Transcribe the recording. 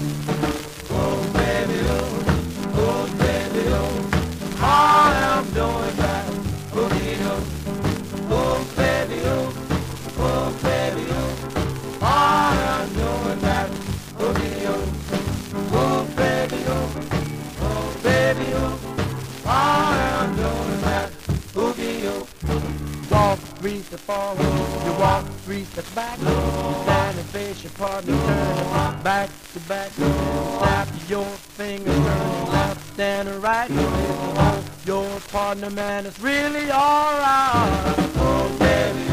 Oh baby, oh baby, oh, I am doing that boogie, oh baby, oh baby, oh, I am doing that boogie, oh baby, oh baby, oh, I am doing that boogie, walk 3 steps forward, you walk 3 steps back, you stand and face your partner, turn back to back, snap your fingers, turn left and right, hold your partner, man, it's really alright. Oh baby,